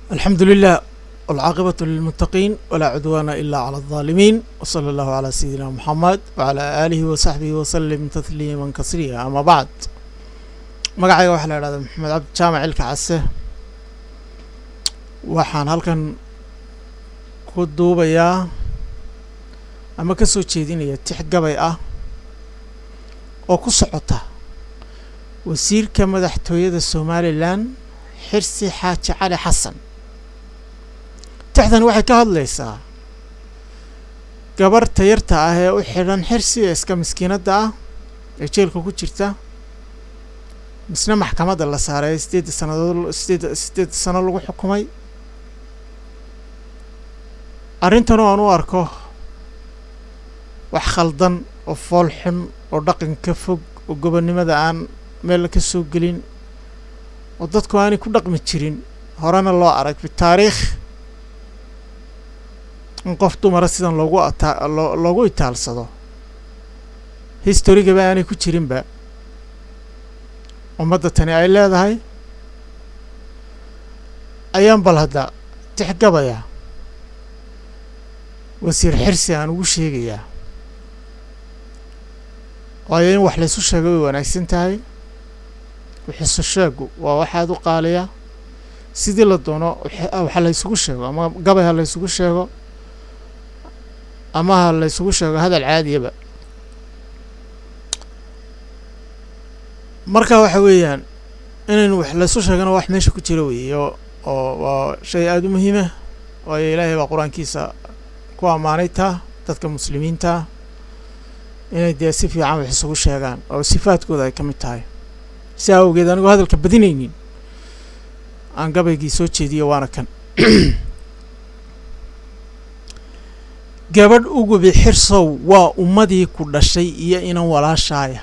الحمد لله والعاقبة للمتقين ولا عدوان إلا على الظالمين وصلى الله على سيدنا محمد وعلى آله وصحبه وسلم تسليما كثيرا. أما بعد magacayga waxa la yiraahdaa Maxamed Cabdi Jaamac Ilka Case waxaan halkan ku duubayaa ama ka soo jeedinaya tix gabay ah oo ku socota wasiirka madaxtooyada Somaliland Xirsi Xaaji Cali Xasan. tixdan waxay ka hadlaysaa gabar tayarta ah ee u xiran xirsi iska miskiinada ah ee jeelka ku jirta misna maxkamadda la saaray 8 sano lagu xukumay. arrintan oo aan u arko wax khaldan oo fool xun oo dhaqan ka fog oo gobonimada aan meel ka soo gelin oo dadku aanay ku dhaqmi jirin horena loo arag fi taariikh in qof dumar sidan loogu itaalsado history-ga aanay ku jirin ba ummadda tani ay leedahay ayaan bal hadda tix gabaya wasiir xirsi aan ugu sheegayaa waayo in wax la isu sheego way wanaagsan tahay wixii sheegu waa waxaad u qaaliya sidii la doono waxa la isugu sheego ama gabay la isugu sheego ama la isugu sheego hadal caadiyaba. marka waxa weeyaan inaynu wax la isu sheegano wax meesha ku jira weeyo oo waa shay aad u muhiim ah oo Ilaahay baa quraankiisa ku amaanayta dadka muslimiinta inay dee si fiican wax isugu sheegaan oo sifaadkooda ay ka mid tahay. si awgeed anigu hadalka badinaynin aan gabaygii soo jeediyo waana kan gabadh ugu bixirsow waa ummadii ku dhashay iyo inan walaashaaya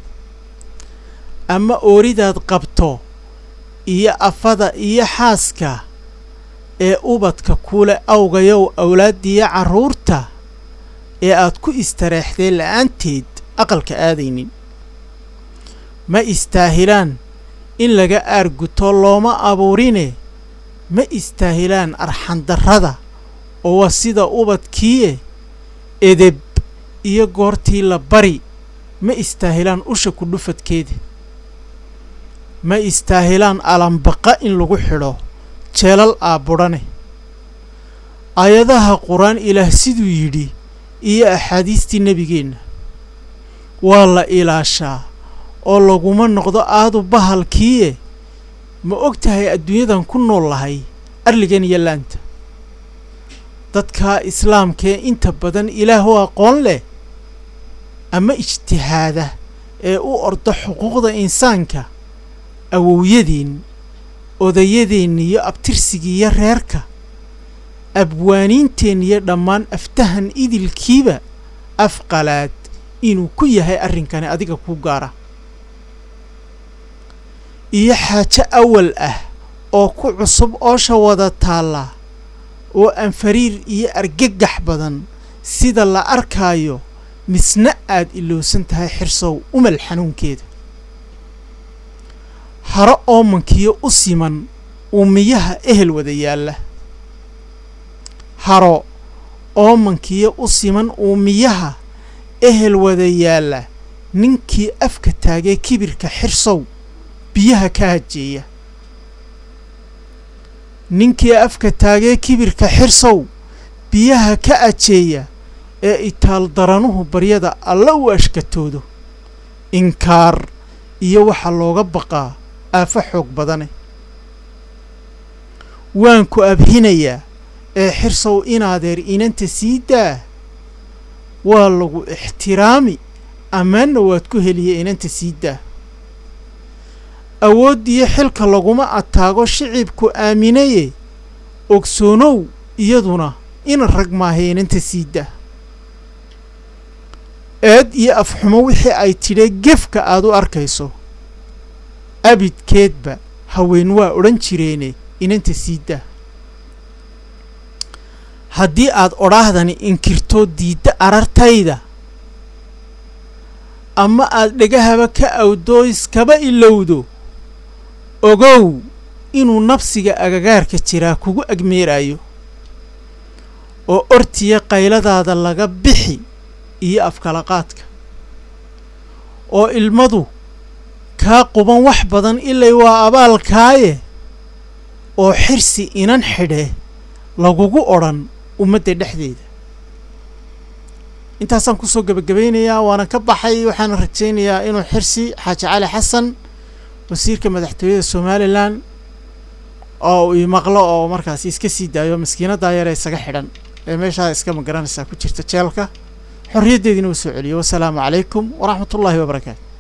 ama ooridaad qabto iyo afada iyo xaaska ee ubadka kule awgayow awlaadiya caruurta ee aad ku istareexday la'aanteed aqalka aadaynin ma istaahilaan in laga aarguto looma abuurine ma istaahilaan arxan darrada oo waa sida ubadkiiye edeb iyo goortii la bari ma istaahilaan usha ku dhufadkeeda ma istaahilaan alambaqa in lagu xidho jeelal aabudhane aayadaha quraan ilaah siduu yidhi iyo axaadiistii nebigeenna waa la ilaashaa oo laguma noqdo aadu bahalkiiye ma og tahay adduunyadan ku nool lahay arligan iyo laanta dadka islaamkee inta badan ilaah u aqoon leh ama ijtihaada ee u orda xuquuqda insaanka awowyadeen odayadeen iyo abtirsigii iyo reerka abwaaniinteen iyo dhammaan aftahan idilkiiba afqalaad inuu ku yahay arrinkani adiga ku gaara iyo xaajo awal ah oo ku cusub oosha wada taalla oo aan fariir iyo argagax badan sida la arkaayo misna aad ilowsan tahay xirsow umal xanuunkeeda haro oomankiyo u siman uumiyaha ehel wada yaalla haro oomankiyo u siman uumiyaha ehel wada yaalla ninkii afka taagay kibirka xirsow biyaha ka hajeeya ninkii afka taagay kibirka xirsow biyaha ka ajeeya ee itaal daranuhu baryada alla u ashkatoodo inkaar iyo waxa looga baqaa aafa xoog badane waan ku abhinayaa ee xirsow inaadeer inanta sii daa waa lagu ixtiraami ammaanna waad ku heliya inanta sii daa awooddiyo xilka laguma ataago shicibku aaminaye ogsoonow iyaduna ina rag maahay inanta sii daa eed iyo afxumo wixii ay tidhe gefka aad u arkayso abidkeedba haween waa odhan jireene inanta sii daa haddii aad odhaahdani inkirto diidda arartayda ama aad dhegahaba ka awdoo iskaba ilowdo ogow inuu nafsiga agagaarka jiraa kugu agmeerayo oo ortiya qayladaada laga bixi iyo afkalaqaadka oo ilmadu kaa quban wax badan ilay waa abaalkaaye oo xirsi inan xidhe lagugu odhan ummadda dhexdeeda intaasaan kusoo gabagabeynayaa waana ka baxay waxaan rajaynayaa inuu xirsi xaaji cali xasan wasiirka madaxtooyada Somaliland oo uu maqlo oo markaas iska sii daayo miskiinada yar ee isaga xidhan ee meesha iska magaranaysa ku jirta jeelka xorriyadeedina uu soo celiyo. Wassalaamu calaykum wa rahmatullaahi wa barakaatuh.